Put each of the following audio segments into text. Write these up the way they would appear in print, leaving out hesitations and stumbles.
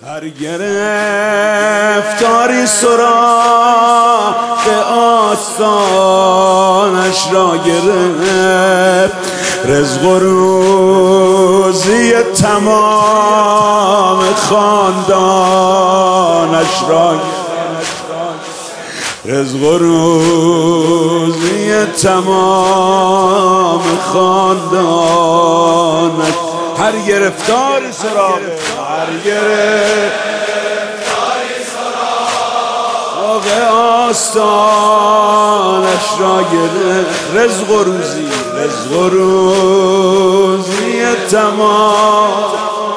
هر گرفتاری سراغ آستانش را گرفت، رزق و روزی تمام خاندانش را گرفت، رزق و روزی تمام خاندانش. هر گرفتاری سراغ، هر گرفتاری سراغ آستانش را گرفت، رزق و روزی، رزق و روزی تمام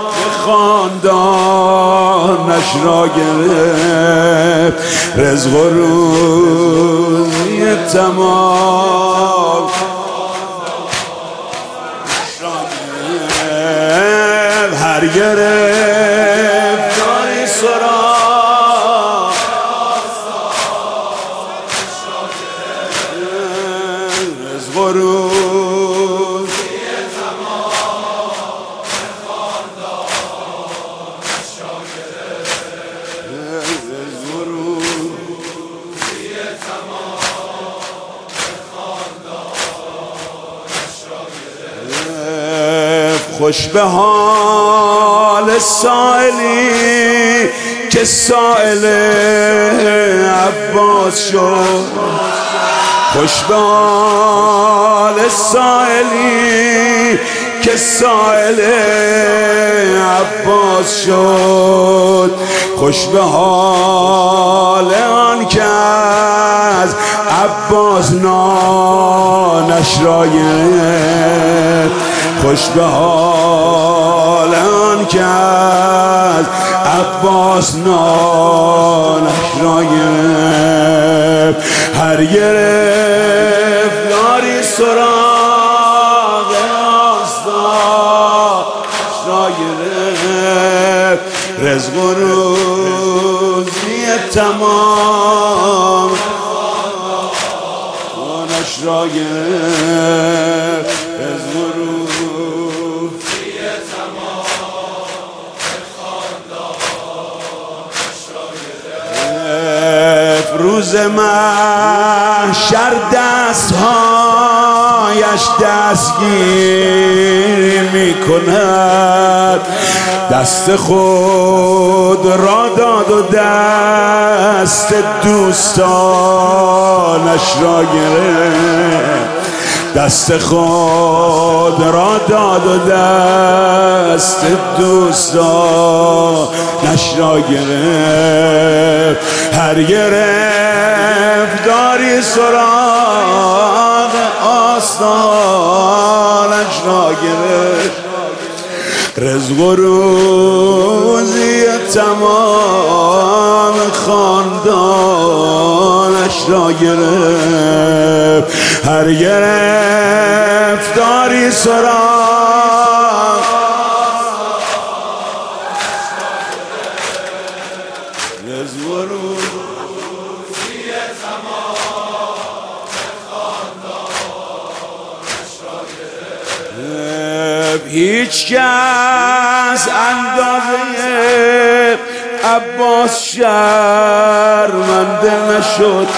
خاندانش را گرفت، رزق و روزی تمام هر گرفتاری سراغ رزق و روزی تمام خاندانش را گرفت، رزق و روزی تمام خاندانش را گرفت. خوش به حال سائلی که سائل عباس شد، خوش به حال سائلی که سائل عباس شد، خوش به حال آن که از عباس نانش را گرفت، خوش به حال آن که از عباس نانش را گرفت. هر گرفتاری سراغ آستانش را گرفت، رزق و روزی تمام خاندانش را گرفت، رزق و روزی تمام خاندانش را گرفت. روز محشر دستهایش دستگیر می کند، دست خود را داد و دست دوستانش را گرفت، دست خود را داد و دست دوستانش را گرفت. هر گرفتاری سراغ آستانش را گرفت، رزق و روزی تمام خاندانش را گرفت. هر گرفتاری سراغ رزق و روزی تمام خاندانش را گرفت. هیچ کس اندازه عباس شرمنده نشد،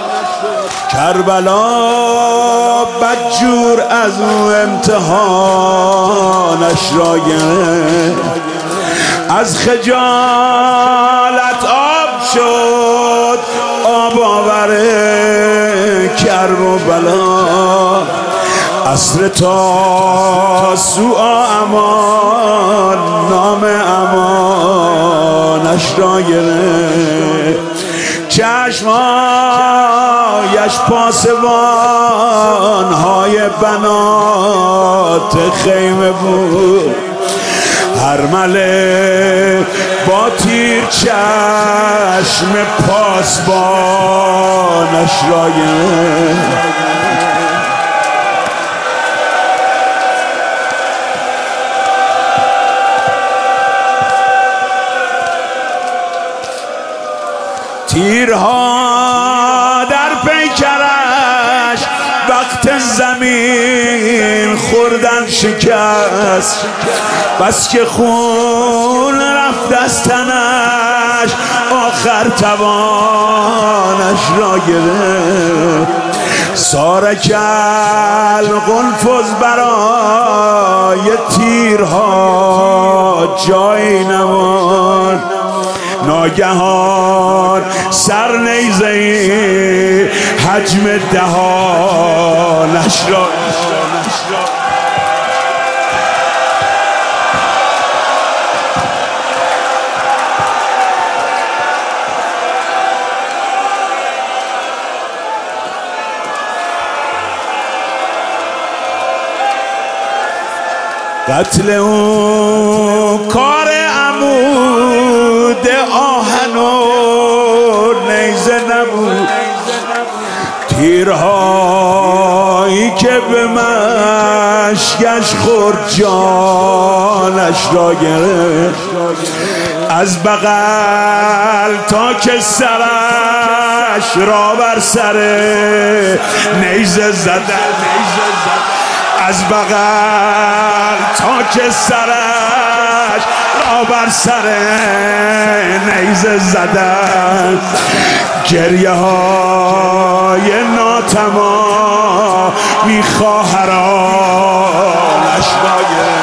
کربلا بدجور از او امتحانش را گرفت، از خجالت آب شد آب آور کرب و بلا، عصر تا سوء امان نام امانش را گرفت، چشمایش پاسبان های بنات خیمه بود، هر مله با تیر چشم پاسبانش را گرفت. تیرها در پیکرش وقت زمین خوردن شکست، بس که خون رفت دستنش آخر توانش را گرفت. سارک القنفذ برای تیرها جایی نماند. ناگهان سر نیزه حجم دهانش را قتل اون کار عمود آهن و نیزه نبود، تیرهایی که به مشکش خورد جانش را گرفت. از بغل تا که سرش را بر سر نیزه زدن، از بغل تا که سرش را بر سر نیزه زدن. گریه های ناتمامی خواهرانش را گرفت.